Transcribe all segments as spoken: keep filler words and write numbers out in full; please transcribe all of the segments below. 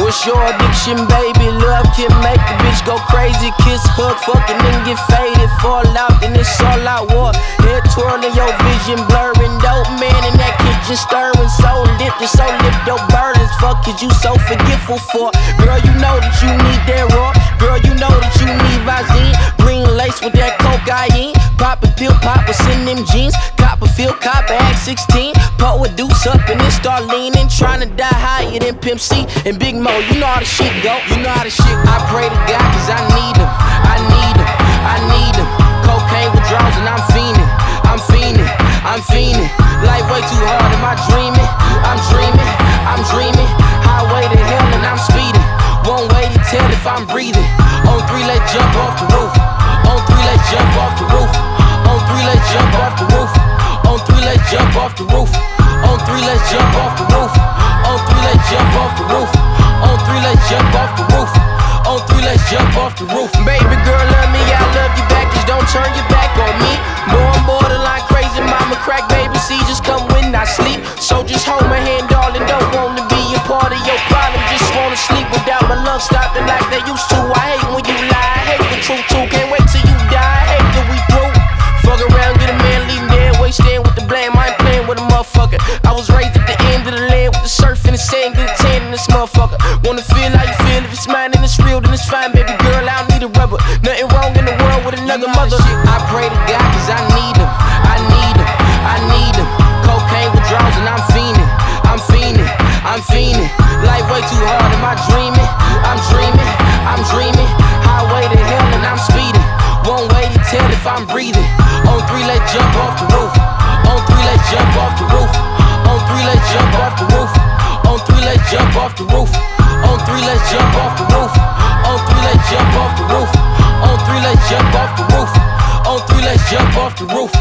What's your addiction, baby? Love can make the bitch go crazy. Kiss, hug, fucking, then get faded. Fall out, then it's all out war. Head twirling, your vision blurring. Dope man in that kitchen stirring. So lit, just so lit, your burdens. Fuck is you so forgetful for? Girl, you know that you need that raw. Girl, you know that you need Visine. Green lace with that cocaine. Pop a pill, pop what's in them jeans. Copperfield, cop at sixteen. Put with deuce up and then start leaning. Tryna die higher than Pimp C and Big Mo. You know how the shit go. You know how the shit. I pray to God cause I need him. I need him. I need him. Cocaine withdrawals and I'm fiending. I'm fiending. I'm fiending. Life way too hard. Am I dreaming? I'm dreaming. I'm dreaming. Highway to hell and I'm speeding. One way to tell if I'm breathing. On three, let's jump off the roof. On three, let's jump off the roof. On three, let's jump off the roof. On three, let's jump off the roof. On three, let's jump off the roof. On three, let's jump off the roof. On three, let's jump off the roof. On three, let's jump off the roof. Baby girl, love me, I love you back. Just don't turn your back on me. No, I'm borderline crazy, mama crack, baby. See, just come when I sleep. So just hold my hand, darling. Don't wanna be a part of your problem. Just wanna sleep without my lungs stopping like they used to. I hate when you lie, I hate the truth too. Can't wait till you die, I hate till we through. Fuck around, get a man, leave him dead. Wait, stand with the blame. I ain't playing with a motherfucker. I was raised at the end of the land with the surf and the sand. Get a tan in this motherfucker. Wanna feel how you feel. If it's mine and it's real, then it's fine, baby girl. I don't need a rubber. Nothing wrong in the world with another mother. I pray to God cause I need him. I need him. I need him. Cocaine withdrawals and I'm fiending. I'm fiending. I'm fiending. Life way too hard. Am I dreaming? I'm dreaming. I'm dreaming. Highway to hell and I'm speeding. One way to tell if I'm breathing. On three, let's jump off the roof. On three, let's jump off the roof. On three, let's jump off the roof. On three, let's jump off the roof. On three, let's jump off the roof. On three, let's jump off the roof. On three, let's jump off the roof. On three, let's jump off the roof.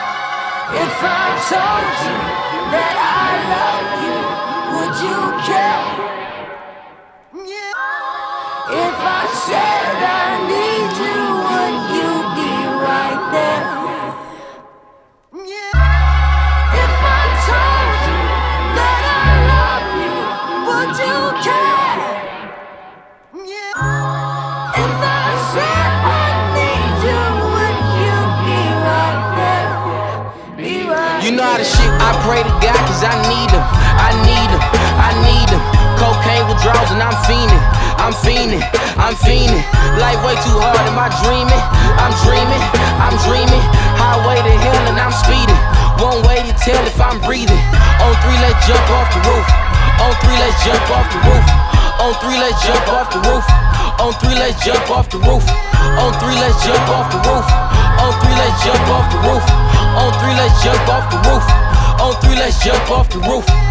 If I told you that I love you, would you care? If I said I need you, would you be right there? If I told you that I love you, would you care? If I said I need you, would you be right there? Be right You know how the shit. I pray to God cause I need him. I need him. I need him. Cocaine withdrawals and I'm fiending. I'm fiending. I'm fiending. Life way too hard. Am I dreaming? I'm dreaming. I'm dreaming. Highway to hell and I'm speeding. One way to tell if I'm breathing. On three, let's jump off the roof. On three, let's jump off the roof. On three, let's jump off the roof. On three, let's jump off the roof. On three, let's jump off the roof. On three, let's jump off the roof. On three, let's jump off the roof. On three, let's jump off the roof.